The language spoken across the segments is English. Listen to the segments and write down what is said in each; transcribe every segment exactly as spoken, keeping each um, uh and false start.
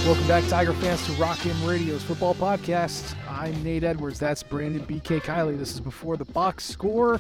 Welcome back, Tiger fans, to Rock M Radio's football podcast. I'm Nate Edwards. That's Brandon B K Kiley. This is Before the Box Score,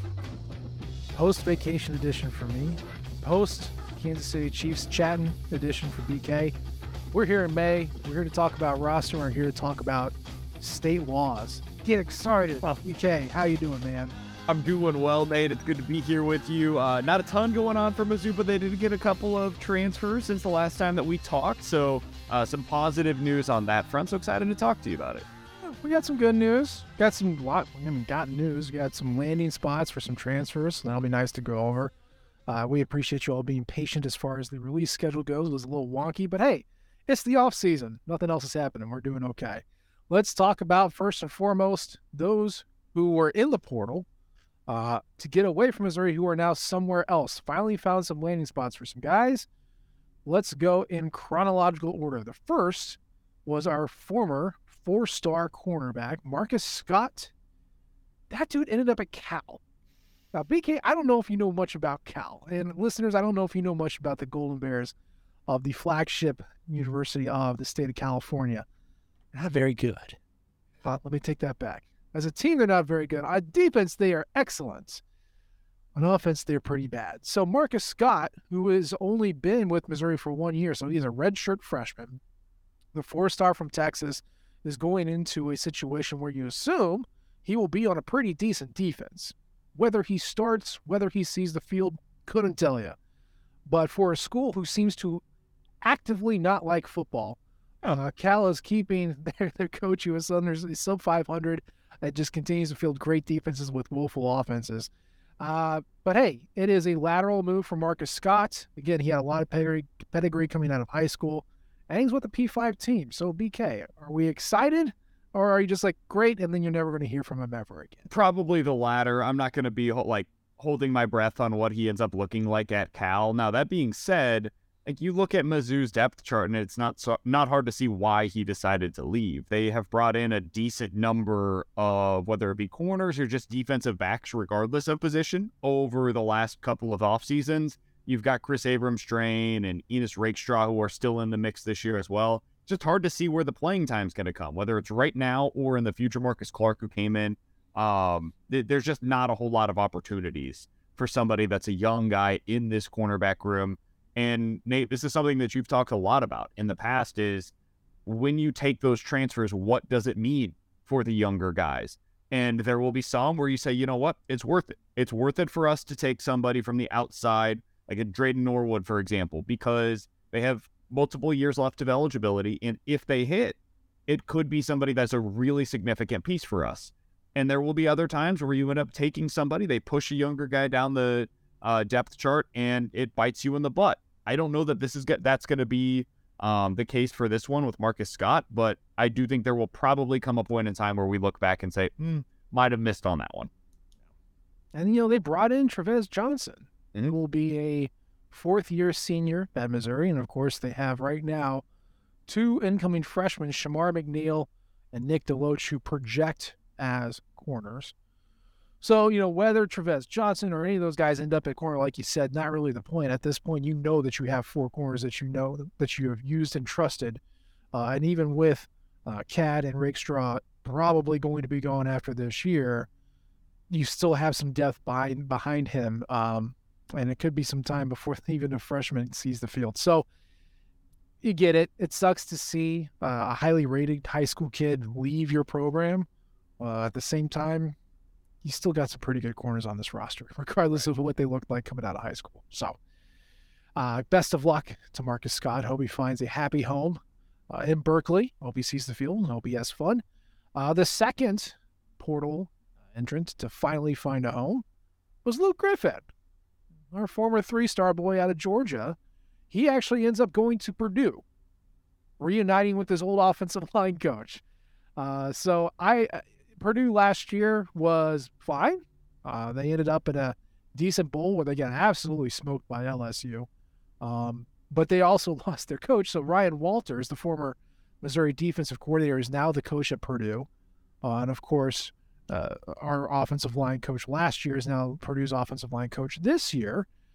post-vacation edition for me, post-Kansas City Chiefs chatting edition for B K. We're here in May. We're here to talk about roster. We're here to talk about state laws. Get excited. Well, B K, how you doing, man? I'm doing well, Nate. It's good to be here with you. Uh, not a ton going on for Mizzou, but they did get a couple of transfers since the last time that we talked, so uh, some positive news on that front. So excited to talk to you about it. We got some good news. Got some lot. I mean, got news. We got some landing spots for some transfers. So that'll be nice to go over. Uh, we appreciate you all being patient as far as the release schedule goes. It was a little wonky, but hey, it's the off season. Nothing else is happening. We're doing okay. Let's talk about first and foremost those who were in the portal uh, to get away from Missouri, who are now somewhere else. Finally found some landing spots for some guys. Let's go in chronological order. The first was our former four-star cornerback, Marcus Scott. That dude ended up at Cal. Now, B K, I don't know if you know much about Cal. And listeners, I don't know if you know much about the Golden Bears of the flagship university of the state of California. Not very good. But let me take that back. As a team, they're not very good. On defense, they are excellent. On offense, they're pretty bad. So Marcus Scott, who has only been with Missouri for one year, so he's a redshirt freshman, the four-star from Texas, is going into a situation where you assume he will be on a pretty decent defense. Whether he starts, whether he sees the field, couldn't tell you. But for a school who seems to actively not like football, uh, Cal is keeping their, their coach, who is under sub five hundred, that just continues to field great defenses with woeful offenses. Uh, but hey, it is a lateral move for Marcus Scott. Again, he had a lot of pedigree, pedigree coming out of high school, and he's with the P five team. So, B K, are we excited, or are you just like, great, and then you're never going to hear from him ever again? Probably the latter. I'm not going to be like holding my breath on what he ends up looking like at Cal. Now, that being said, like you look at Mizzou's depth chart, and it's not so, not hard to see why he decided to leave. They have brought in a decent number of, whether it be corners or just defensive backs, regardless of position, over the last couple of off seasons. You've got Chris Abrams-Strain and Enos Rakestraw, who are still in the mix this year as well. It's just hard to see where the playing time's going to come, whether it's right now or in the future. Marcus Clark, who came in, um, th- there's just not a whole lot of opportunities for somebody that's a young guy in this cornerback room. And Nate, this is something that you've talked a lot about in the past, is when you take those transfers, what does it mean for the younger guys? And there will be some where you say, you know what, it's worth it. It's worth it for us to take somebody from the outside, like a Drayden Norwood, for example, because they have multiple years left of eligibility. And if they hit, it could be somebody that's a really significant piece for us. And there will be other times where you end up taking somebody, they push a younger guy down the uh, depth chart, and it bites you in the butt. I don't know that this is that's going to be um, the case for this one with Marcus Scott, but I do think there will probably come a point in time where we look back and say, hmm, might have missed on that one. And, you know, they brought in Trevez Johnson, mm-hmm. who will be a fourth-year senior at Missouri. And, of course, they have right now two incoming freshmen, Shamar McNeil and Nick Deloach, who project as corners. So, you know, whether Trevez Johnson or any of those guys end up at corner, like you said, not really the point. At this point, you know that you have four corners that you know that you have used and trusted. Uh, and even with uh, Cad and Rakestraw probably going to be going after this year, you still have some depth by, behind him. Um, and it could be some time before even a freshman sees the field. So you get it. It sucks to see uh, a highly rated high school kid leave your program. Uh, at the same time, you still got some pretty good corners on this roster, regardless of what they looked like coming out of high school. So uh, best of luck to Marcus Scott. Hope he finds a happy home uh, in Berkeley. Hope he sees the field and hope he has fun. Uh, the second portal entrant to finally find a home was Luke Griffin, our former three-star boy out of Georgia. He actually ends up going to Purdue, reuniting with his old offensive line coach. Uh, so I... Purdue last year was fine. Uh, they ended up in a decent bowl where they got absolutely smoked by L S U. Um, but they also lost their coach. So Ryan Walters, the former Missouri defensive coordinator, is now the coach at Purdue. Uh, and, of course, uh, our offensive line coach last year is now Purdue's offensive line coach this year.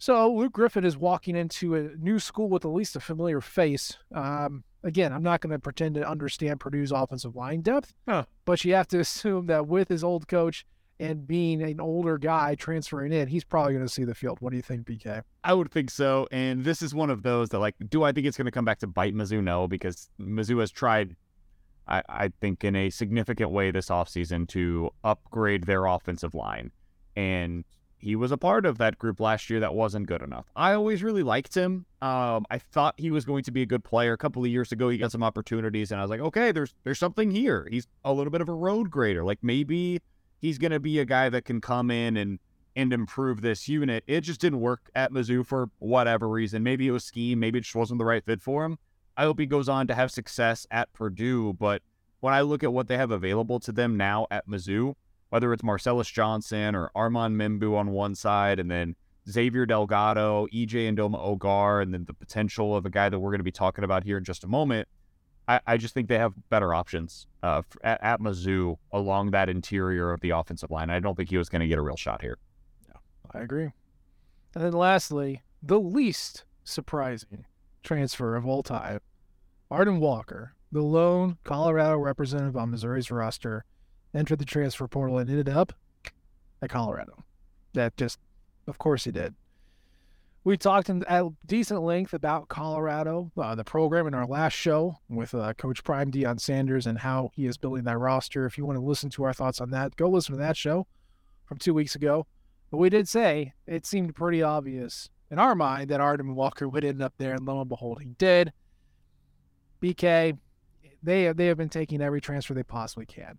So Luke Griffin is walking into a new school with at least a familiar face. Um, again, I'm not going to pretend to understand Purdue's offensive line depth, Huh. but you have to assume that with his old coach and being an older guy transferring in, he's probably going to see the field. What do you think, B K? I would think so. And this is one of those that, like, do I think it's going to come back to bite Mizzou? No, because Mizzou has tried, I, I think, in a significant way this offseason to upgrade their offensive line. And he was a part of that group last year that wasn't good enough. I always really liked him. Um, I thought he was going to be a good player. A couple of years ago, he got some opportunities, and I was like, okay, there's there's something here. He's a little bit of a road grader. Like, maybe he's going to be a guy that can come in and and improve this unit. It just didn't work at Mizzou for whatever reason. Maybe it was scheme. Maybe it just wasn't the right fit for him. I hope he goes on to have success at Purdue, but when I look at what they have available to them now at Mizzou, whether it's Marcellus Johnson or Armand Mimbu on one side, and then Xavier Delgado, E J Ndoma Ogar, and then the potential of a guy that we're going to be talking about here in just a moment, I, I just think they have better options uh, at, at Mizzou along that interior of the offensive line. I don't think he was going to get a real shot here. Yeah, I agree. And then lastly, the least surprising transfer of all time, Arden Walker, the lone Colorado representative on Missouri's roster, entered the transfer portal and ended up at Colorado. That just, of course he did. We talked in, at decent length about Colorado, uh, the program, in our last show with uh, Coach Prime Deion Sanders and how he is building that roster. If you want to listen to our thoughts on that, go listen to that show from two weeks ago. But we did say it seemed pretty obvious in our mind that Arden Walker would end up there, and lo and behold, he did. B K, they, they have been taking every transfer they possibly can.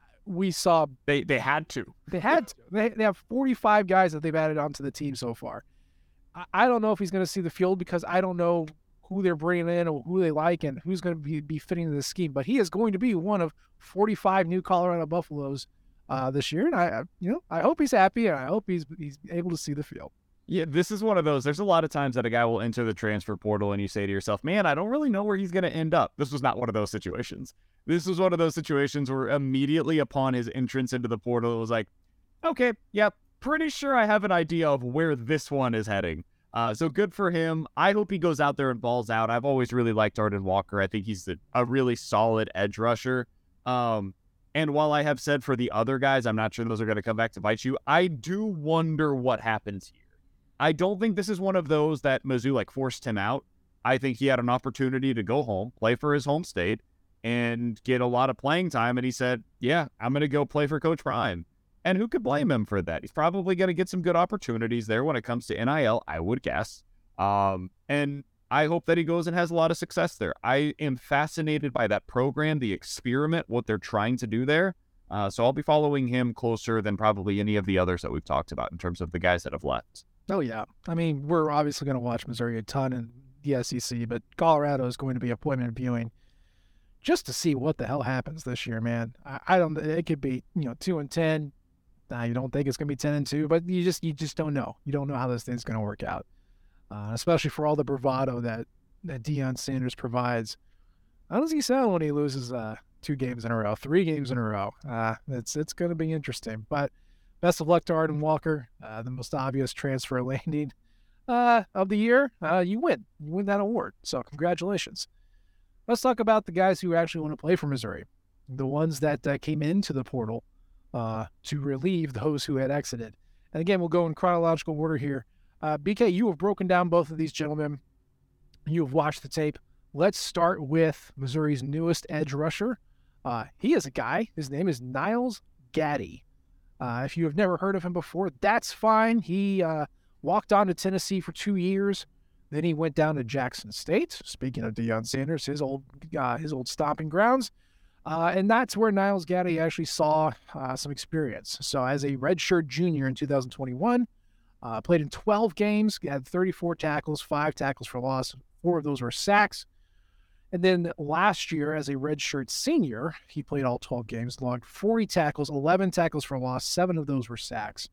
We saw they they had to. They had to. They they have forty-five guys that they've added onto the team so far. I, I don't know if he's going to see the field because I don't know who they're bringing in or who they like and who's going to be, be fitting into the scheme. But he is going to be one of forty-five new Colorado Buffaloes uh, this year, and I you know I hope he's happy and I hope he's he's able to see the field. Yeah, this is one of those. There's a lot of times that a guy will enter the transfer portal and you say to yourself, man, I don't really know where he's going to end up. This was not one of those situations. This was one of those situations where immediately upon his entrance into the portal, it was like, okay, yeah, pretty sure I have an idea of where this one is heading. Uh, so good for him. I hope he goes out there and balls out. I've always really liked Arden Walker. I think he's a, a really solid edge rusher. Um, and while I have said for the other guys, I'm not sure those are going to come back to bite you, I do wonder what happens here. I don't think this is one of those that Mizzou like forced him out. I think he had an opportunity to go home, play for his home state, and get a lot of playing time. And he said, yeah, I'm going to go play for Coach Prime. And who could blame him for that? He's probably going to get some good opportunities there when it comes to N I L, I would guess. Um, and I hope that he goes and has a lot of success there. I am fascinated by that program, the experiment, what they're trying to do there. Uh, so I'll be following him closer than probably any of the others that we've talked about in terms of the guys that have left. Oh, yeah. I mean, we're obviously going to watch Missouri a ton in the S E C, but Colorado is going to be appointment viewing just to see what the hell happens this year, man. I, I don't, it could be, you know, two and ten. Nah, you don't think it's going to be ten and two, but you just, you just don't know. You don't know how this thing's going to work out, uh, especially for all the bravado that, that Deion Sanders provides. How does he sound when he loses uh, two games in a row, three games in a row? Uh, it's, it's going to be interesting, but best of luck to Arden Walker, uh, the most obvious transfer landing uh, of the year. Uh, you win. You win that award. So congratulations. Let's talk about the guys who actually want to play for Missouri, the ones that uh, came into the portal uh, to relieve those who had exited. And again, we'll go in chronological order here. Uh, B K, you have broken down both of these gentlemen. You have watched the tape. Let's start with Missouri's newest edge rusher. Uh, he is a guy. His name is Nyles Gaddy. Uh, if you have never heard of him before, that's fine. He uh, walked on to Tennessee for two years. Then he went down to Jackson State. Speaking of Deion Sanders, his old uh, his old stomping grounds. Uh, and that's where Nyles Gaddy actually saw uh, some experience. So as a redshirt junior in two thousand twenty-one, uh, played in twelve games, had thirty-four tackles, five tackles for loss. Four of those were sacks. And then last year, as a redshirt senior, he played all twelve games, logged forty tackles, eleven tackles for loss, seven of those were sacks.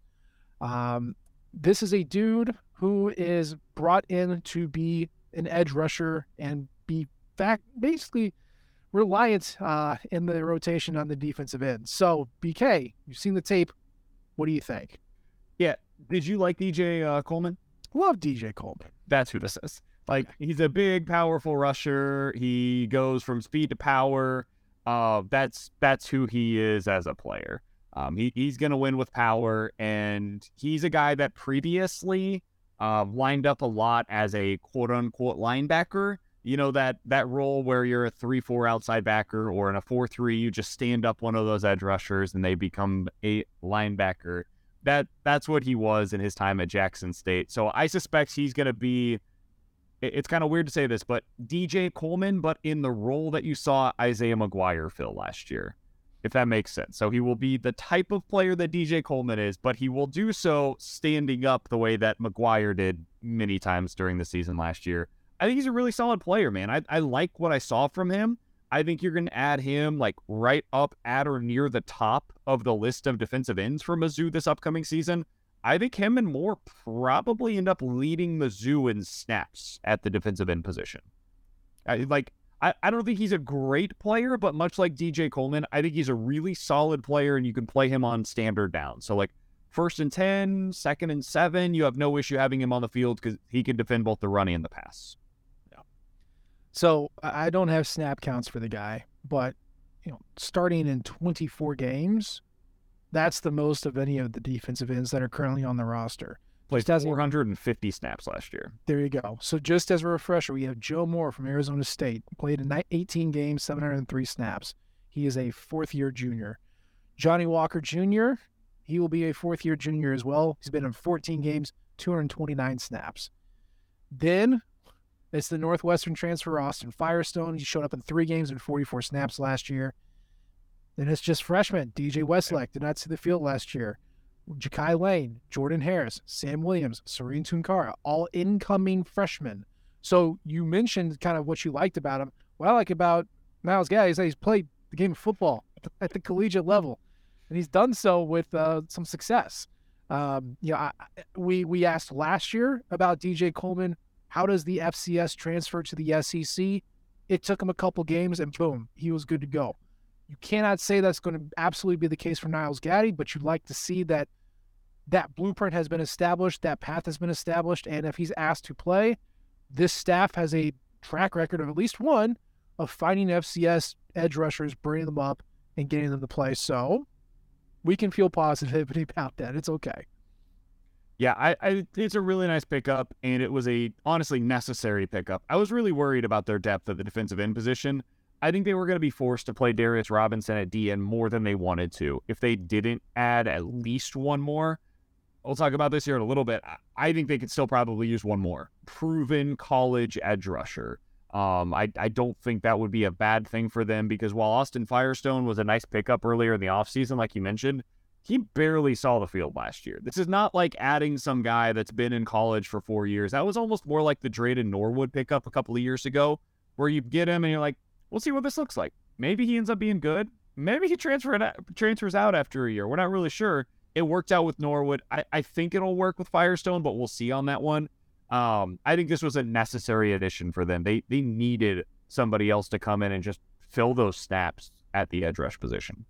Um, this is a dude who is brought in to be an edge rusher and be back, basically reliant uh, in the rotation on the defensive end. So, B K, you've seen the tape. What do you think? Yeah. Did you like D J uh, Coleman? Love D J Coleman. That's who this is. Like, he's a big, powerful rusher. He goes from speed to power. Uh, that's that's who he is as a player. Um, he, he's going to win with power, and he's a guy that previously uh, lined up a lot as a quote-unquote linebacker. You know, that that role where you're a three four outside backer, or in a four three, you just stand up one of those edge rushers and they become a linebacker. That That's what he was in his time at Jackson State. So I suspect he's going to be, it's kind of weird to say this, but D J Coleman, but in the role that you saw Isaiah McGuire fill last year, if that makes sense. So he will be the type of player that D J Coleman is, but he will do so standing up the way that McGuire did many times during the season last year. I think he's a really solid player, man. I, I like what I saw from him. I think you're going to add him like right up at or near the top of the list of defensive ends for Mizzou this upcoming season. I think him and Moore probably end up leading Mizzou in snaps at the defensive end position. I, like, I, I don't think he's a great player, but much like D J Coleman, I think he's a really solid player, and you can play him on standard down. So like first and ten, second and seven, you have no issue having him on the field because he can defend both the run and the pass. So I don't have snap counts for the guy, but you know, starting in twenty-four games, that's the most of any of the defensive ends that are currently on the roster. Played four hundred fifty snaps last year. There you go. So just as a refresher, we have Joe Moore from Arizona State, played in eighteen games, seven hundred three snaps. He is a fourth-year junior. Johnny Walker Junior, he will be a fourth-year junior as well. He's been in fourteen games, two hundred twenty-nine snaps. Then it's the Northwestern transfer, Austin Firestone. He showed up in three games and forty-four snaps last year. Then it's just freshmen. D J Westlake did not see the field last year. Ja'Kai Lane, Jordan Harris, Sam Williams, Serene Tunkara, all incoming freshmen. So you mentioned kind of what you liked about him. What I like about Myles Gaddis is that he's played the game of football at the collegiate level, and he's done so with uh, some success. Um, you know, I, we we asked last year about D J Coleman. How does the F C S transfer to the S E C? It took him a couple games, and boom, he was good to go. You cannot say that's going to absolutely be the case for Myles Gaddis, but you'd like to see that that blueprint has been established, that path has been established, and if he's asked to play, this staff has a track record of at least one of finding F C S edge rushers, bringing them up, and getting them to play. So we can feel positivity about that. It's okay. Yeah, I, I it's a really nice pickup, and it was a honestly necessary pickup. I was really worried about their depth at the defensive end position. I think they were going to be forced to play Darius Robinson at D N more than they wanted to. If they didn't add at least one more, we'll talk about this here in a little bit. I think they could still probably use one more. Proven college edge rusher. Um, I, I don't think that would be a bad thing for them, because while Austin Firestone was a nice pickup earlier in the offseason, like you mentioned, he barely saw the field last year. This is not like adding some guy that's been in college for four years. That was almost more like the Drayden Norwood pickup a couple of years ago, where you get him and you're like, we'll see what this looks like. Maybe he ends up being good. Maybe he transfer it, transfers out after a year. We're not really sure. It worked out with Norwood. I, I think it'll work with Firestone, but we'll see on that one. Um, I think this was a necessary addition for them. They they needed somebody else to come in and just fill those snaps at the edge rush position.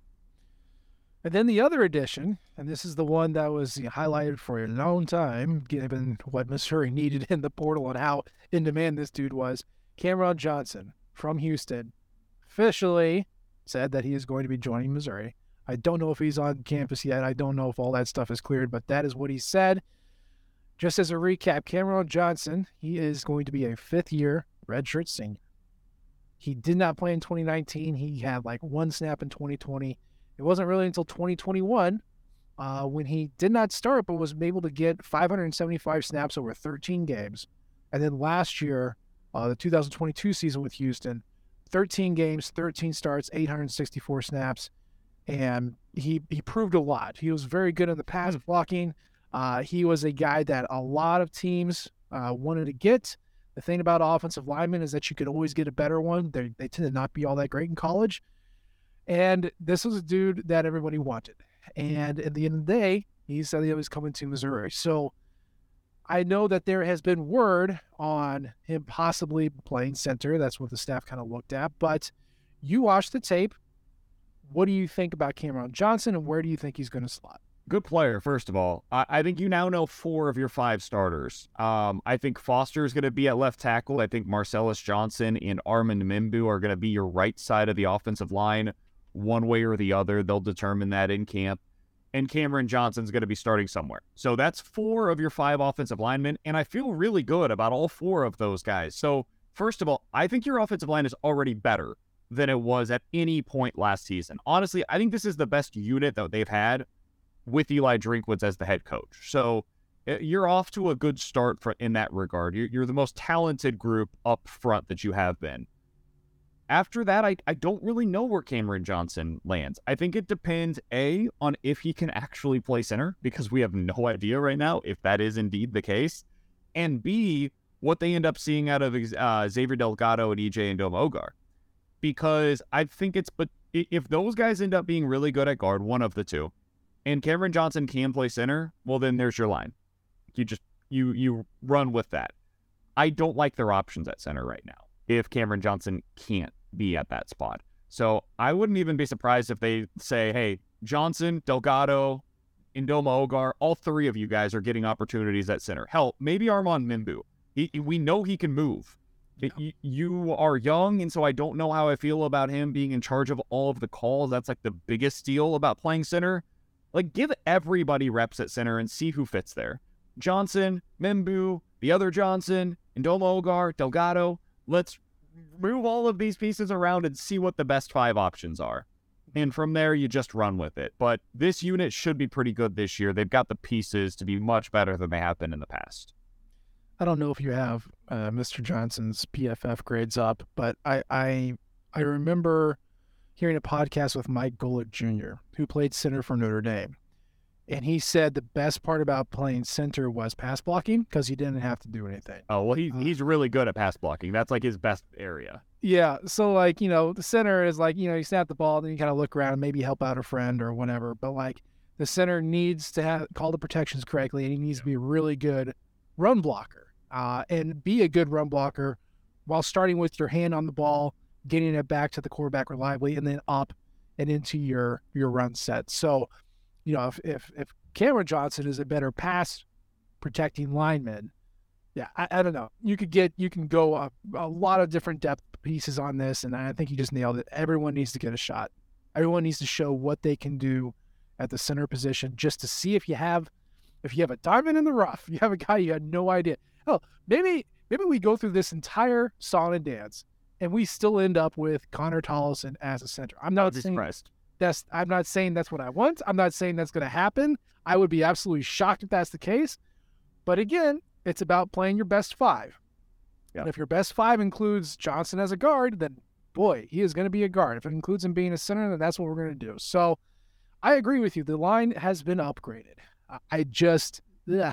And then the other addition, and this is the one that was highlighted for a long time, given what Missouri needed in the portal and how in demand this dude was, Cameron Johnson from Houston officially said that he is going to be joining Missouri. I don't know if he's on campus yet. I don't know if all that stuff is cleared, but that is what he said. Just as a recap, Cameron Johnson, he is going to be a fifth-year redshirt senior. He did not play in twenty nineteen. He had like one snap in twenty twenty. It wasn't really until twenty twenty-one uh, when he did not start, but was able to get five hundred seventy-five snaps over thirteen games. And then last year, uh, the two thousand twenty-two season with Houston, thirteen games, thirteen starts, eight hundred sixty-four snaps. And he he proved a lot. He was very good in the pass blocking. Uh, he was a guy that a lot of teams uh, wanted to get. The thing about offensive linemen is that you could always get a better one. They they tend to not be all that great in college. And this was a dude that everybody wanted. And at the end of the day, he said he was coming to Missouri. So I know that there has been word on him possibly playing center. That's what the staff kind of looked at. But you watched the tape. What do you think about Cameron Johnson, and where do you think he's going to slot? Good player, first of all. I, I think you now know four of your five starters. Um, I think Foster is going to be at left tackle. I think Marcellus Johnson and Armand Mimbu are going to be your right side of the offensive line. One way or the other, they'll determine that in camp. And Cameron Johnson's going to be starting somewhere. So that's four of your five offensive linemen, and I feel really good about all four of those guys. So, first of all, I think your offensive line is already better than it was at any point last season. Honestly, I think this is the best unit that they've had with Eli Drinkwitz as the head coach. So you're off to a good start for, in that regard. You're, you're the most talented group up front that you have been. After that, I, I don't really know where Cameron Johnson lands. I think it depends, A, on if he can actually play center, because we have no idea right now if that is indeed the case, and B, what they end up seeing out of uh, Xavier Delgado and E J Ndomogar. Because I think it's, but if those guys end up being really good at guard, one of the two, and Cameron Johnson can play center, well, then there's your line. You just, you you run with that. I don't like their options at center right now if Cameron Johnson can't be at that spot. So I wouldn't even be surprised if they say, hey, Johnson, Delgado, Indoma Ogar, all three of you guys are getting opportunities at center. Hell, maybe Armand Mimbu. He, we know he can move. Yeah. You, you are young, and so I don't know how I feel about him being in charge of all of the calls. That's like the biggest deal about playing center. Like, give everybody reps at center and see who fits there. Johnson, Mimbu, the other Johnson, Indoma Ogar, Delgado. Let's move all of these pieces around and see what the best five options are. And from there, you just run with it. But this unit should be pretty good this year. They've got the pieces to be much better than they have been in the past. I don't know if you have uh, Mister Johnson's P F F grades up, but I, I I remember hearing a podcast with Mike Golick Junior, who played center for Notre Dame. And he said the best part about playing center was pass blocking because he didn't have to do anything. Oh, well, he, uh, he's really good at pass blocking. That's like his best area. Yeah. So, like, you know, the center is like, you know, you snap the ball, then you kind of look around and maybe help out a friend or whatever. But, like, the center needs to have call the protections correctly, and he needs yeah. to be a really good run blocker uh, and be a good run blocker while starting with your hand on the ball, getting it back to the quarterback reliably, and then up and into your your run set. So, you know, if if, if Cameron Johnson is a better pass protecting lineman, yeah, I, I don't know. You could get you can go a, a lot of different depth pieces on this, and I think you just nailed it. Everyone needs to get a shot. Everyone needs to show what they can do at the center position, just to see if you have if you have a diamond in the rough. You have a guy you had no idea. Oh, maybe maybe we go through this entire song and dance, and we still end up with Connor Tollison as a center. I'm not saying that's I'm not saying that's what I want. I'm not saying that's going to happen. I would be absolutely shocked if that's the case. But again, it's about playing your best five. Yeah. And if your best five includes Johnson as a guard, then boy, he is going to be a guard. If it includes him being a center, then that's what we're going to do. So I agree with you. The line has been upgraded. I just, ugh.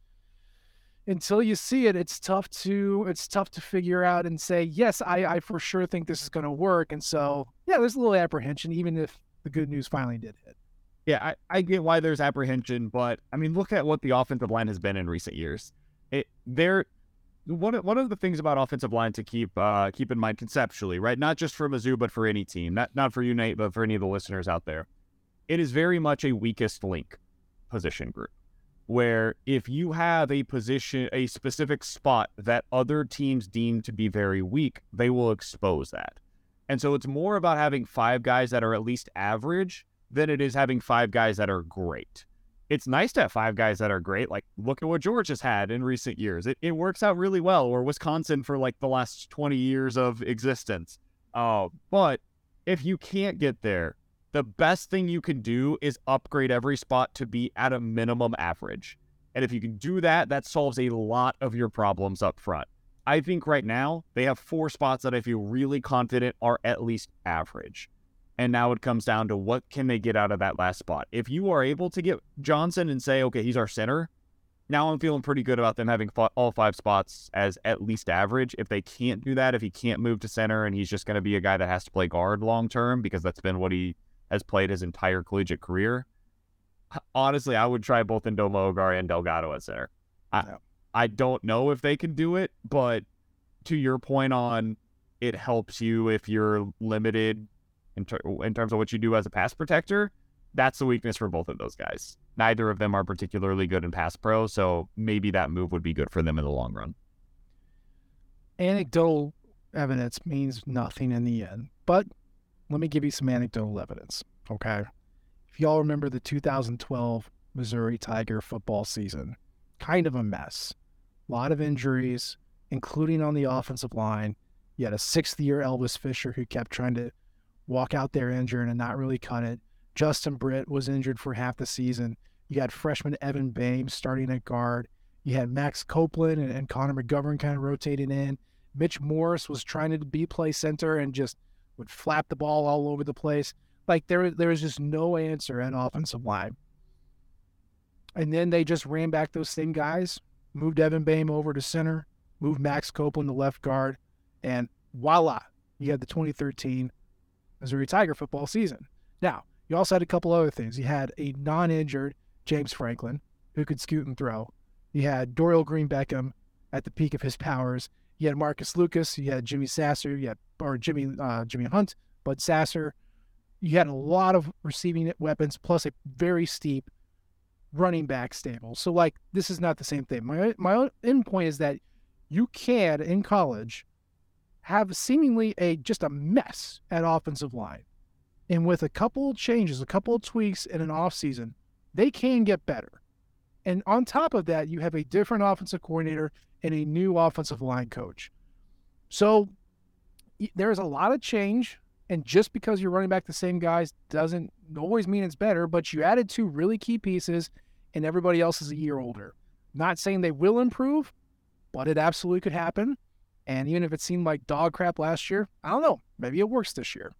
Until you see it, it's tough to it's tough to figure out and say, yes, I, I for sure think this is going to work. And so, yeah, there's a little apprehension, even if the good news finally did hit. Yeah, I, I get why there's apprehension, but I mean, look at what the offensive line has been in recent years. It there, one one of the things about offensive line to keep uh, keep in mind conceptually, right? Not just for Mizzou, but for any team, not not for you, Nate, but for any of the listeners out there. It is very much a weakest link position group, where if you have a position, a specific spot that other teams deem to be very weak, they will expose that. And so it's more about having five guys that are at least average than it is having five guys that are great. It's nice to have five guys that are great. Like, look at what Georgia's had in recent years. It, it works out really well, or Wisconsin for like the last twenty years of existence. Uh, but if you can't get there, the best thing you can do is upgrade every spot to be at a minimum average. And if you can do that, that solves a lot of your problems up front. I think right now they have four spots that I feel really confident are at least average. And now it comes down to what can they get out of that last spot. If you are able to get Johnson and say, okay, he's our center, now I'm feeling pretty good about them having all five spots as at least average. If they can't do that, if he can't move to center and he's just going to be a guy that has to play guard long term because that's been what he has played his entire collegiate career, honestly, I would try both Indoma Ogar and Delgado at center. I, yeah. I don't know if they can do it, but to your point on it helps you if you're limited in, ter- in terms of what you do as a pass protector, that's the weakness for both of those guys. Neither of them are particularly good in pass pro, so maybe that move would be good for them in the long run. Anecdotal evidence means nothing in the end, but let me give you some anecdotal evidence, okay? If y'all remember the two thousand twelve Missouri Tiger football season, kind of a mess. A lot of injuries, including on the offensive line. You had a sixth-year Elvis Fisher who kept trying to walk out there injured and not really cut it. Justin Britt was injured for half the season. You had freshman Evan Bames starting at guard. You had Max Copeland and, and Connor McGovern kind of rotating in. Mitch Morris was trying to be play center and just would flap the ball all over the place. Like there, there was just no answer at offensive line. And then they just ran back those same guys, moved Evan Bame over to center, moved Max Copeland to left guard, and voila, you had the twenty thirteen Missouri Tiger football season. Now, you also had a couple other things. You had a non-injured James Franklin who could scoot and throw. You had Dorial Green Beckham at the peak of his powers. You had Marcus Lucas. You had Jimmy Sasser. You had or Jimmy uh, Jimmy Hunt, Bud Sasser. You had a lot of receiving weapons, plus a very steep running back stable. So, like, this is not the same thing. My my end point is that you can, in college, have seemingly a just a mess at offensive line. And with a couple of changes, a couple of tweaks in an offseason, they can get better. And on top of that, you have a different offensive coordinator and a new offensive line coach. So there's a lot of change. And just because you're running back the same guys doesn't always mean it's better, but you added two really key pieces and everybody else is a year older. Not saying they will improve, but it absolutely could happen. And even if it seemed like dog crap last year, I don't know, maybe it works this year.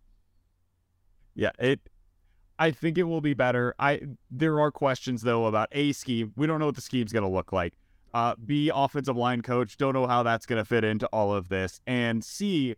Yeah, it. I think it will be better. I there are questions though about A, scheme. We don't know what the scheme's going to look like. Uh, B, offensive line coach. Don't know how that's going to fit into all of this. And C,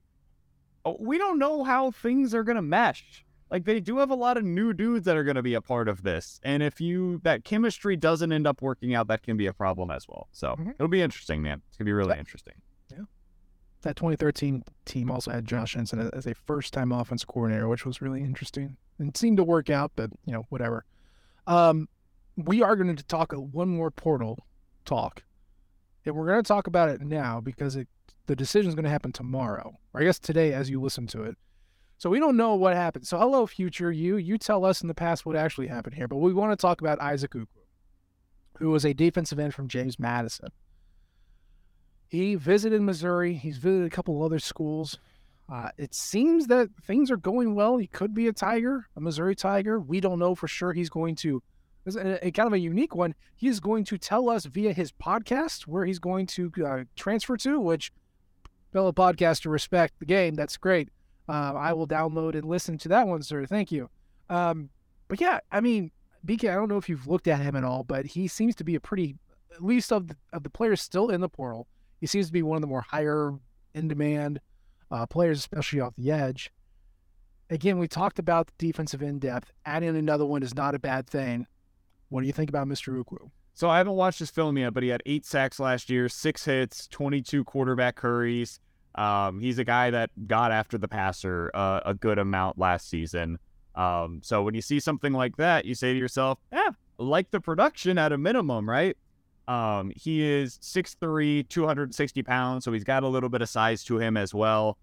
we don't know how things are going to mesh. Like, they do have a lot of new dudes that are going to be a part of this. And if you that chemistry doesn't end up working out, that can be a problem as well. So mm-hmm. It'll be interesting, man. It's going to be really yeah. interesting. Yeah. That twenty thirteen team also had Josh Henson as a first-time offense coordinator, which was really interesting. And it seemed to work out, but, you know, whatever. Um, we are going to talk one more portal talk. And we're going to talk about it now because it, the decision is going to happen tomorrow. Or I guess today as you listen to it. So we don't know what happened. So hello, future you. You tell us in the past what actually happened here. But we want to talk about Isaac Ukwu, who was a defensive end from James Madison. He visited Missouri. He's visited a couple other schools. Uh, it seems that things are going well. He could be a Tiger, a Missouri Tiger. We don't know for sure. He's going to, it's a, a kind of a unique one. He's going to tell us via his podcast where he's going to uh, transfer to, which, fellow podcaster, respect the game. That's great. Uh, I will download and listen to that one, sir. Thank you. Um, but yeah, I mean, B K, I don't know if you've looked at him at all, but he seems to be a pretty, at least of the, of the players still in the portal, he seems to be one of the more higher in demand uh, players, especially off the edge. Again, we talked about the defensive in-depth. Adding another one is not a bad thing. What do you think about Mister Ukwu? So I haven't watched his film yet, but he had eight sacks last year, six hits, twenty-two quarterback hurries. Um, he's a guy that got after the passer uh, a good amount last season. Um, so when you see something like that, you say to yourself, yeah, like the production at a minimum, right? Um, he is six three, two hundred sixty pounds, so he's got a little bit of size to him as well.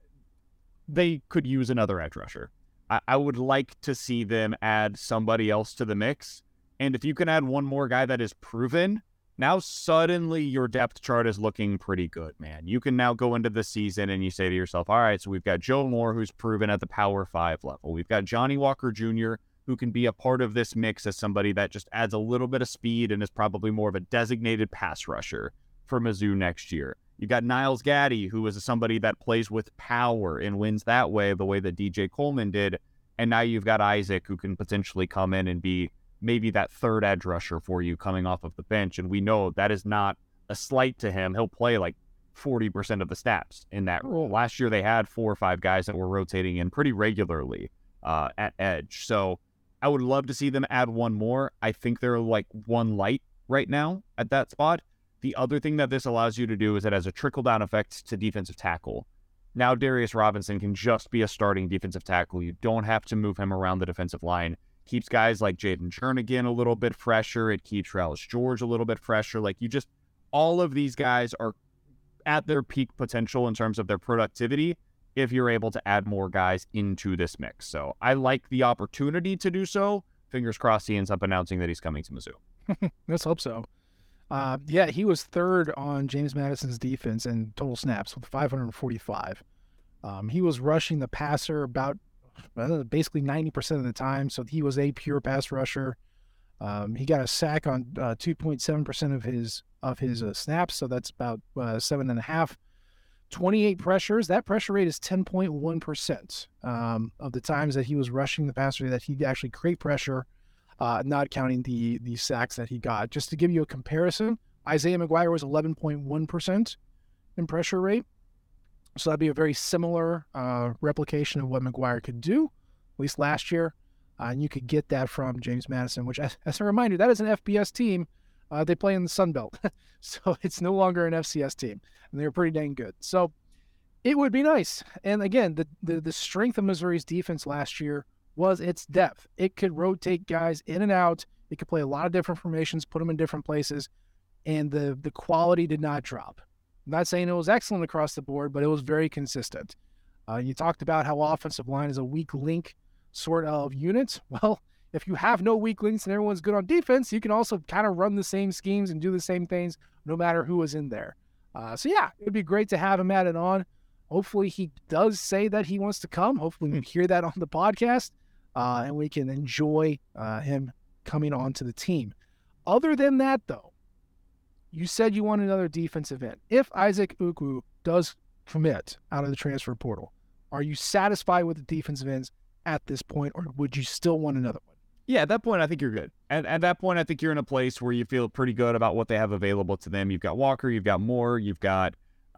They could use another edge rusher. I, I would like to see them add somebody else to the mix. And if you can add one more guy that is proven, now suddenly your depth chart is looking pretty good, man. You can now go into the season and you say to yourself, all right, so we've got Joe Moore, who's proven at the Power Five level. We've got Johnny Walker Junior, who can be a part of this mix as somebody that just adds a little bit of speed and is probably more of a designated pass rusher for Mizzou next year. You got Niles Gaddy, who is somebody that plays with power and wins that way, the way that D J Coleman did. And now you've got Isaac, who can potentially come in and be maybe that third edge rusher for you coming off of the bench. And we know that is not a slight to him. He'll play like forty percent of the snaps in that role. Last year, they had four or five guys that were rotating in pretty regularly uh, at edge. So I would love to see them add one more. I think they're like one light right now at that spot. The other thing that this allows you to do is it has a trickle-down effect to defensive tackle. Now Darius Robinson can just be a starting defensive tackle. You don't have to move him around the defensive line. keeps guys like Jaden Jernigan a little bit fresher. It keeps Rallis George a little bit fresher. Like you just, all of these guys are at their peak potential in terms of their productivity if you're able to add more guys into this mix. So I like the opportunity to do so. Fingers crossed he ends up announcing that he's coming to Mizzou. Let's hope so. Uh, yeah, he was third on James Madison's defense in total snaps with five hundred forty-five. Um, he was rushing the passer about uh, basically ninety percent of the time, so he was a pure pass rusher. Um, he got a sack on uh, two point seven percent of his of his uh, snaps, so that's about uh, seven and a half. twenty-eight pressures. That pressure rate is ten point one percent um, of the times that he was rushing the passer that he'd actually create pressure, uh, not counting the the sacks that he got. Just to give you a comparison, Isaiah McGuire was eleven point one percent in pressure rate. So that'd be a very similar uh, replication of what McGuire could do, at least last year. Uh, and you could get that from James Madison, which, as, as a reminder, that is an F B S team. Uh, they play in the Sun Belt. So it's no longer an F C S team. And they're pretty dang good. So it would be nice. And again, the, the, the strength of Missouri's defense last year was its depth. It could rotate guys in and out. It could play a lot of different formations, put them in different places. And the, the quality did not drop. I'm not saying it was excellent across the board, but it was very consistent. Uh, you talked about how offensive line is a weak link sort of unit. Well, if you have no weak links and everyone's good on defense, you can also kind of run the same schemes and do the same things no matter who is in there. Uh, so, yeah, it would be great to have him added on. Hopefully he does say that he wants to come. Hopefully we hear that on the podcast, uh, and we can enjoy uh, him coming on to the team. Other than that, though, you said you want another defensive end. If Isaac Ukwu does commit out of the transfer portal, are you satisfied with the defensive ends at this point, or would you still want another one? Yeah, at that point, I think you're good. At, at that point, I think you're in a place where you feel pretty good about what they have available to them. You've got Walker, you've got Moore, you've got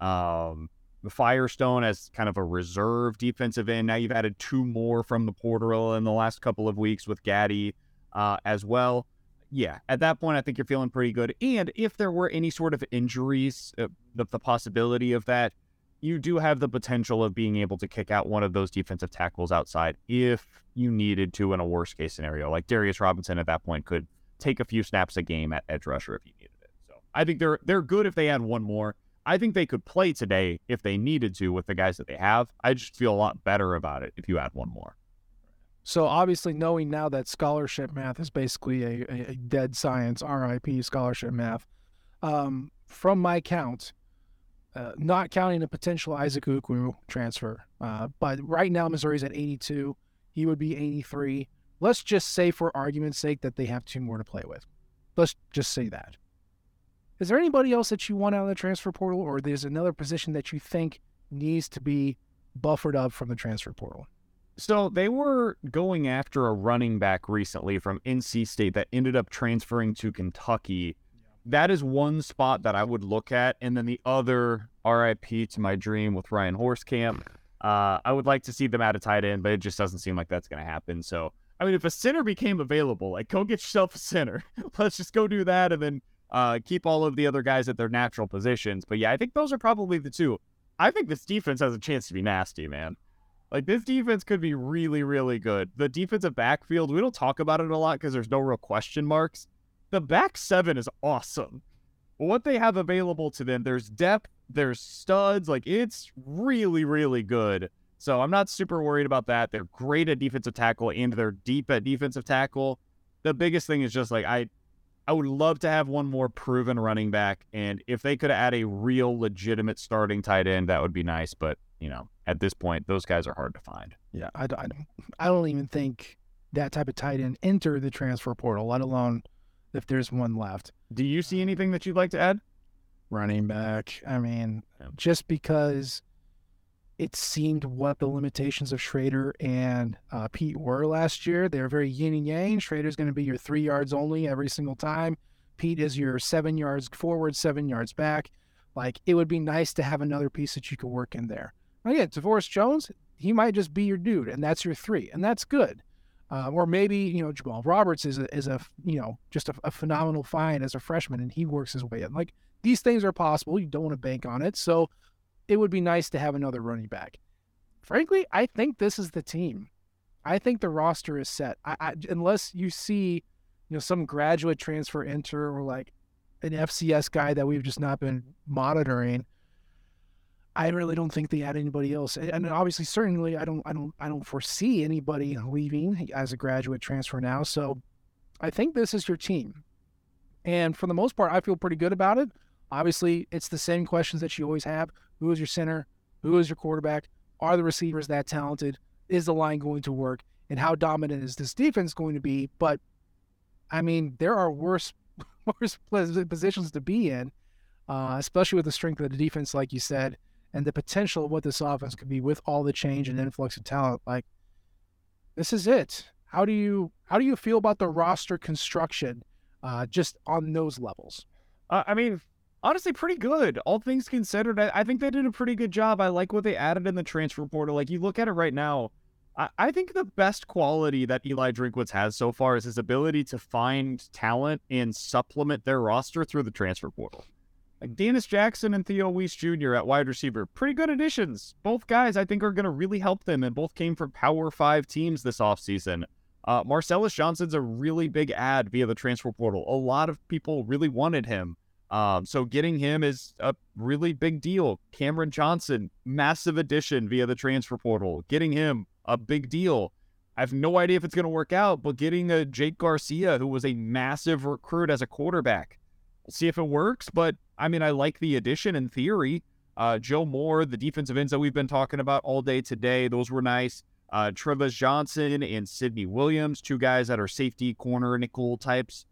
um, Firestone as kind of a reserve defensive end. Now you've added two more from the portal in the last couple of weeks with Gaddy uh, as well. Yeah, at that point, I think you're feeling pretty good. And if there were any sort of injuries, uh, the, the possibility of that, you do have the potential of being able to kick out one of those defensive tackles outside if you needed to in a worst case scenario. Like Darius Robinson at that point could take a few snaps a game at edge rusher if you needed it. So I think they're they're good if they add one more. I think they could play today if they needed to with the guys that they have. I just feel a lot better about it if you add one more. So obviously knowing now that scholarship math is basically a, a, a dead science, R I P scholarship math, um, from my count, Uh, not counting a potential Isaac Ukwu transfer. Uh, but right now, Missouri's at eighty-two. He would be eighty-three. Let's just say, for argument's sake, that they have two more to play with. Let's just say that. Is there anybody else that you want out of the transfer portal, or there's another position that you think needs to be buffered up from the transfer portal? So they were going after a running back recently from N C State that ended up transferring to Kentucky. That is one spot that I would look at. And then the other, R I P to my dream with Ryan Horskamp, uh, I would like to see them at a tight end, but it just doesn't seem like that's going to happen. So, I mean, if a center became available, like, go get yourself a center. Let's just go do that and then uh, keep all of the other guys at their natural positions. But, yeah, I think those are probably the two. I think this defense has a chance to be nasty, man. Like, this defense could be really, really good. The defensive backfield, we don't talk about it a lot because there's no real question marks. The back seven is awesome. What they have available to them, there's depth, there's studs. Like, it's really, really good. So I'm not super worried about that. They're great at defensive tackle, and they're deep at defensive tackle. The biggest thing is just, like, I I would love to have one more proven running back, and if they could add a real legitimate starting tight end, that would be nice. But, you know, at this point, those guys are hard to find. Yeah, I, I, I don't even think that type of tight end entered the transfer portal, let alone if there's one left. Do you see anything that you'd like to add? Running back. I mean, Yeah. just because it seemed what the limitations of Schrader and uh, Pete were last year. They were very yin and yang. Schrader's going to be your three yards only every single time. Pete is your seven yards forward, seven yards back. Like, it would be nice to have another piece that you could work in there. Again, DeForest Jones, he might just be your dude, and that's your three, and that's good. Uh, or maybe, you know, Jamal Roberts is a, is a you know, just a, a phenomenal find as a freshman, and he works his way in. Like, these things are possible. You don't want to bank on it. So it would be nice to have another running back. Frankly, I think this is the team. I think the roster is set. I, I, unless you see, you know, some graduate transfer enter or like an F C S guy that we've just not been monitoring. I really don't think they had anybody else, and obviously, certainly, I don't, I don't, I don't foresee anybody leaving as a graduate transfer now. So, I think this is your team, and for the most part, I feel pretty good about it. Obviously, it's the same questions that you always have: who is your center? Who is your quarterback? Are the receivers that talented? Is the line going to work? And how dominant is this defense going to be? But I mean, there are worse, worse positions to be in, uh, especially with the strength of the defense, like you said, and the potential of what this offense could be with all the change and influx of talent. Like, this is it. How do you how do you feel about the roster construction, uh, just on those levels? Uh, I mean, honestly, pretty good. All things considered, I, I think they did a pretty good job. I like what they added in the transfer portal. Like, you look at it right now, I, I think the best quality that Eli Drinkwitz has so far is his ability to find talent and supplement their roster through the transfer portal. Like Dennis Jackson and Theo Weiss Junior at wide receiver, pretty good additions. Both guys, I think, are going to really help them, and both came from Power Five teams this offseason. Uh, Marcellus Johnson's a really big add via the transfer portal. A lot of people really wanted him. Um, so getting him is a really big deal. Cameron Johnson, massive addition via the transfer portal. Getting him, a big deal. I have no idea if it's going to work out, but getting a Jake Garcia, who was a massive recruit as a quarterback, we'll see if it works. But I mean, I like the addition in theory. Uh, Joe Moore, the defensive ends that we've been talking about all day today, those were nice. Uh, Travis Johnson and Sidney Williams, two guys that are safety, corner, nickel types.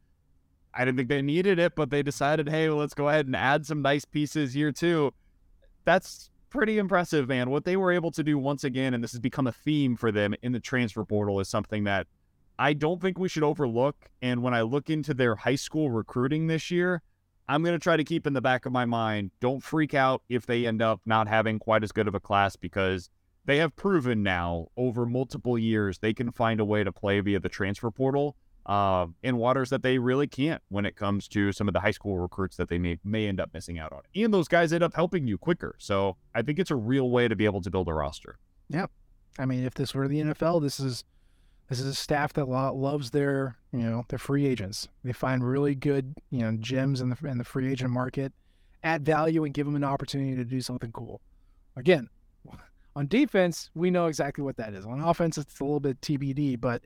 I didn't think they needed it, but they decided, hey, well, let's go ahead and add some nice pieces here too. That's pretty impressive, man. What they were able to do once again, and this has become a theme for them in the transfer portal, is something that I don't think we should overlook. And when I look into their high school recruiting this year, I'm going to try to keep in the back of my mind, don't freak out if they end up not having quite as good of a class, because they have proven now over multiple years they can find a way to play via the transfer portal uh, in waters that they really can't when it comes to some of the high school recruits that they may, may end up missing out on. And those guys end up helping you quicker. So I think it's a real way to be able to build a roster. Yeah. I mean, if this were the N F L, this is this is a staff that lo- loves their, you know, their free agents. They find really good, you know, gems in the in the free agent market, add value, and give them an opportunity to do something cool. Again, on defense, we know exactly what that is. On offense, it's a little bit T B D, but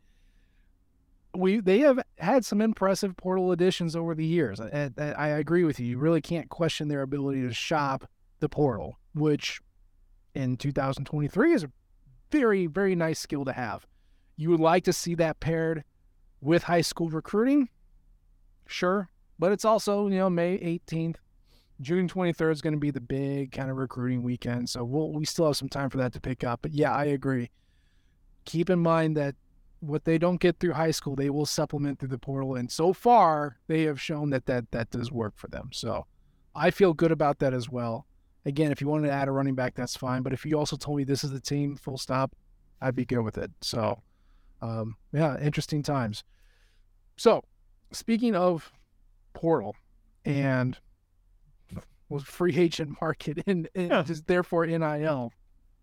we they have had some impressive portal additions over the years. I, I, I agree with you. You really can't question their ability to shop the portal, which in two thousand twenty-three is a very, very nice skill to have. You would like to see that paired with high school recruiting? Sure. But it's also, you know, May eighteenth. June twenty-third is going to be the big kind of recruiting weekend. So we'll, we still have some time for that to pick up. But yeah, I agree. Keep in mind that what they don't get through high school, they will supplement through the portal. And so far, they have shown that that, that does work for them. So I feel good about that as well. Again, if you wanted to add a running back, that's fine. But if you also told me this is the team, full stop, I'd be good with it. So, um, yeah, interesting times. So, speaking of portal and was free agent market and, and yeah. just therefore N I L.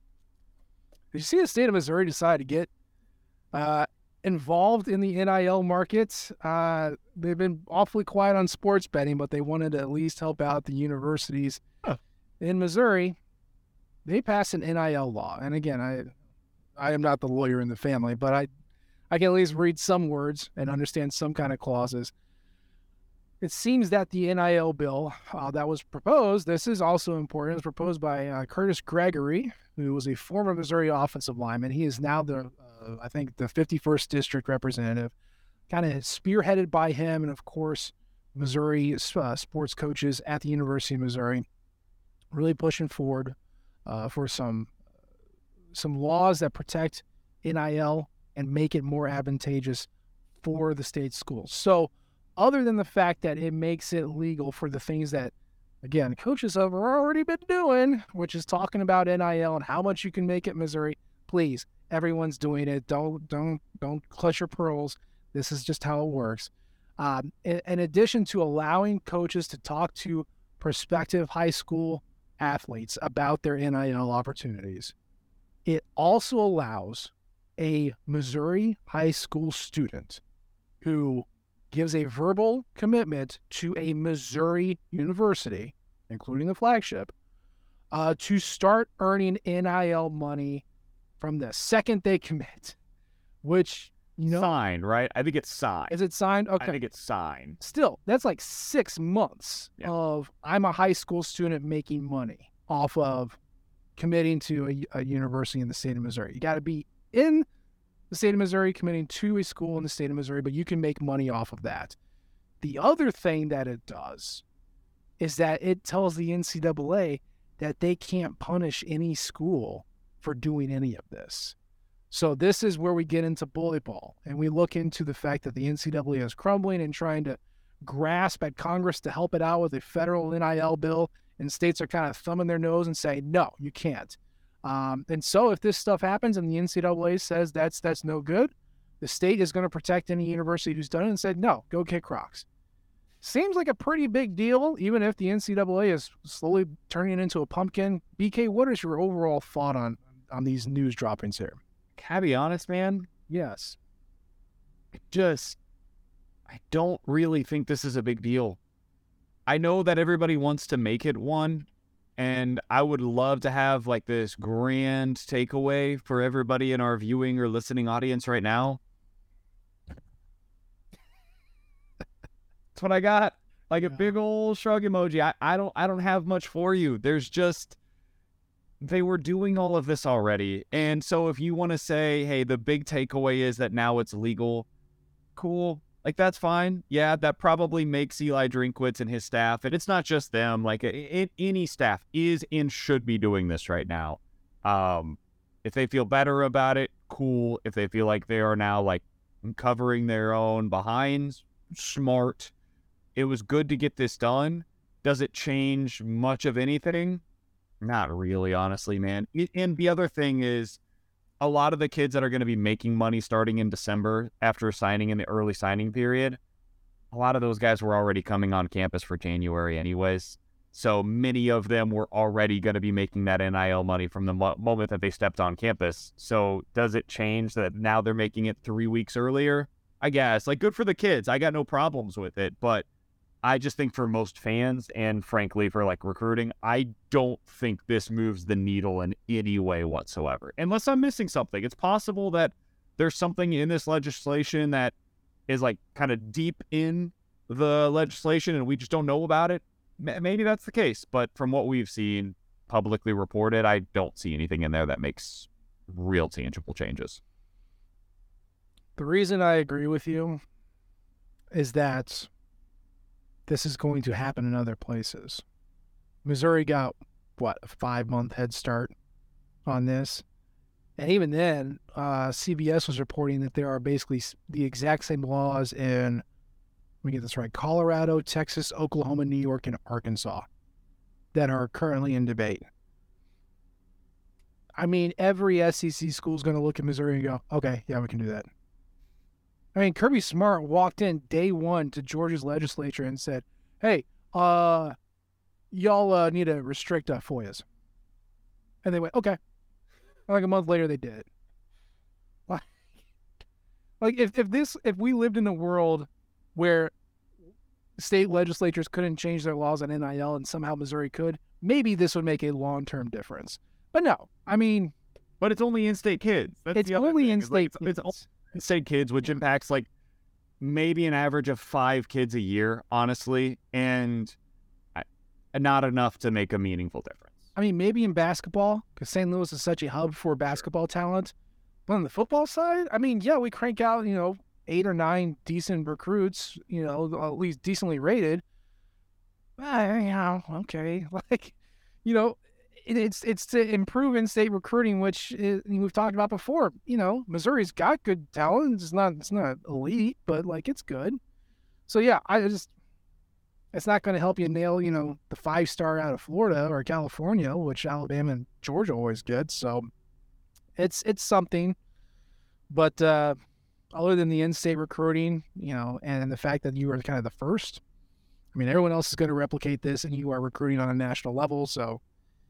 Did you see the state of Missouri decide to get uh, involved in the N I L market? Uh, they've been awfully quiet on sports betting, but they wanted to at least help out the universities huh. in Missouri. They passed an N I L law, and again, I I am not the lawyer in the family, but I I can at least read some words and understand some kind of clauses. It seems that the N I L bill uh, that was proposed, this is also important, it was proposed by uh, Curtis Gregory, who was a former Missouri offensive lineman. He is now the, uh, I think, the fifty-first district representative, kind of spearheaded by him and, of course, Missouri uh, sports coaches at the University of Missouri, really pushing forward uh, for some some laws that protect N I L and make it more advantageous for the state schools. So, other than the fact that it makes it legal for the things that, again, coaches have already been doing, which is talking about N I L and how much you can make at Missouri. Please, everyone's doing it. Don't don't don't clutch your pearls. This is just how it works. Um, in, in addition to allowing coaches to talk to prospective high school athletes about their N I L opportunities, it also allows a Missouri high school student who gives a verbal commitment to a Missouri university, including the flagship, uh, to start earning N I L money from the second they commit, which, you know. Signed, right? I think it's signed. Is it signed? Okay. I think it's signed. Still, that's like six months Yeah. of I'm a high school student making money off of committing to a, a university in the state of Missouri. You got to be in the state of Missouri committing to a school in the state of Missouri, but you can make money off of that. The other thing that it does is that it tells the N C double A that they can't punish any school for doing any of this. So this is where we get into bully ball, and we look into the fact that the N C double A is crumbling and trying to grasp at Congress to help it out with a federal N I L bill, and states are kind of thumbing their nose and saying, no, you can't. Um, and so if this stuff happens and the N C double A says that's that's no good, the state is going to protect any university who's done it and said, no, go kick rocks. Seems like a pretty big deal, even if the N C double A is slowly turning into a pumpkin. B K, what is your overall thought on, on these news droppings here? Can I be honest, man? Yes. Just, I don't really think this is a big deal. I know that everybody wants to make it one, and I would love to have like this grand takeaway for everybody in our viewing or listening audience right now. That's what I got. Like a big old shrug emoji. I, I don't I don't have much for you. There's just, they were doing all of this already. And so if you want to say, hey, the big takeaway is that now it's legal, cool. Like, that's fine. Yeah, that probably makes Eli Drinkwitz and his staff, and it's not just them, like it, it, any staff is and should be doing this right now. Um, if they feel better about it, cool. If they feel like they are now like covering their own behinds, smart. It was good to get this done. Does it change much of anything? Not really, honestly, man. And the other thing is, a lot of the kids that are going to be making money starting in December after signing in the early signing period, a lot of those guys were already coming on campus for January anyways. So many of them were already going to be making that N I L money from the mo- moment that they stepped on campus. So does it change that now they're making it three weeks earlier? I guess. Like, good for the kids. I got no problems with it. But I just think for most fans and frankly for like recruiting, I don't think this moves the needle in any way whatsoever. Unless I'm missing something. It's possible that there's something in this legislation that is like kind of deep in the legislation and we just don't know about it. Maybe that's the case. But from what we've seen publicly reported, I don't see anything in there that makes real tangible changes. The reason I agree with you is that this is going to happen in other places. Missouri got, what, a five-month head start on this. And even then, uh, C B S was reporting that there are basically the exact same laws in, let me get this right, Colorado, Texas, Oklahoma, New York, and Arkansas that are currently in debate. I mean, every S E C school is going to look at Missouri and go, okay, yeah, we can do that. I mean, Kirby Smart walked in day one to Georgia's legislature and said, hey, uh, y'all uh, need to restrict uh, F O I As. And they went, okay. And like a month later, they did it. Like, like if, if this, if we lived in a world where state legislatures couldn't change their laws on N I L and somehow Missouri could, maybe this would make a long-term difference. But no, I mean... But it's only in-state kids. That's it's only in-state like, it's, it's in-state kids, which impacts like maybe an average of five kids a year, honestly, and not enough to make a meaningful difference. I mean, maybe in basketball, because Saint Louis is such a hub for basketball talent. But on the football side, I mean, yeah, we crank out, you know, eight or nine decent recruits, you know, at least decently rated. Uh, you know, okay, like, you know, it, it's it's to improve in-state recruiting, which is, we've talked about before. You know, Missouri's got good talent. It's not it's not elite, but like it's good. So yeah, I just it's not going to help you nail, you know, the five star out of Florida or California, which Alabama and Georgia always get. So it's it's something, but uh, other than the in-state recruiting, you know, and the fact that you were kind of the first. I mean, everyone else is going to replicate this, and you are recruiting on a national level. So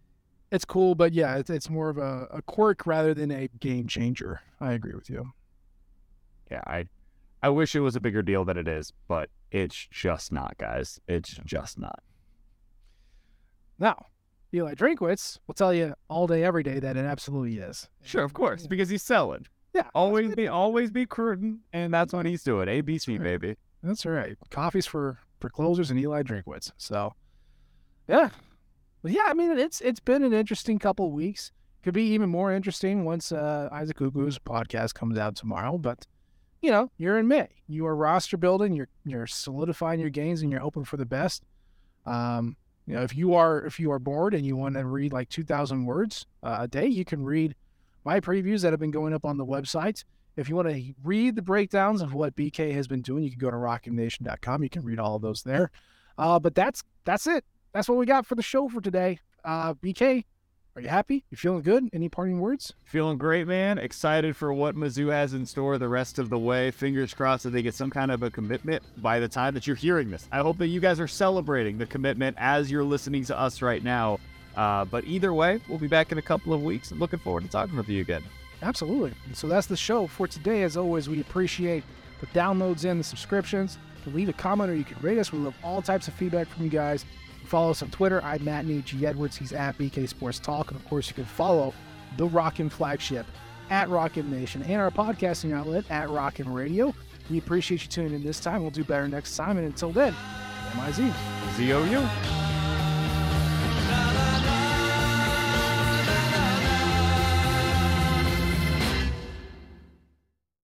It's cool, but yeah, it's, it's more of a, a quirk rather than a game changer. I agree with you. Yeah, I I wish it was a bigger deal than it is, but it's just not, guys. It's just not. Now, Eli Drinkwitz will tell you all day, every day that it absolutely is. Sure, of course, because he's selling. Yeah. Always be always be Cruton, and that's what he's doing. A B C, That's right. baby. That's all right. Coffee's for, for closers and Eli Drinkwitz. So, yeah. But yeah, I mean, it's it's been an interesting couple of weeks. Could be even more interesting once uh, Isaac Cuckoo's podcast comes out tomorrow. But, you know, you're in May. You are roster building. You're you're solidifying your gains, and you're hoping for the best. Um, you know, if you are if you are bored and you want to read like two thousand words uh, a day, you can read my previews that have been going up on the website. If you want to read the breakdowns of what B K has been doing, you can go to rock m nation dot com. You can read all of those there. Uh, but that's that's it. That's what we got for the show for today. Uh, B K, are you happy? You feeling good? Any parting words? Feeling great, man. Excited for what Mizzou has in store the rest of the way. Fingers crossed that they get some kind of a commitment by the time that you're hearing this. I hope that you guys are celebrating the commitment as you're listening to us right now. Uh, but either way, we'll be back in a couple of weeks and looking forward to talking with you again. Absolutely. And so that's the show for today. As always, we appreciate the downloads and the subscriptions. You can leave a comment or you can rate us. We love all types of feedback from you guys. Follow us on Twitter. I'm Matt Nee G. Edwards. He's at B K Sports Talk. And of course, you can follow the Rockin' flagship at Rockin' Nation and our podcasting outlet at Rockin' Radio. We appreciate you tuning in this time. We'll do better next time. And until then, M I Z. Z O U.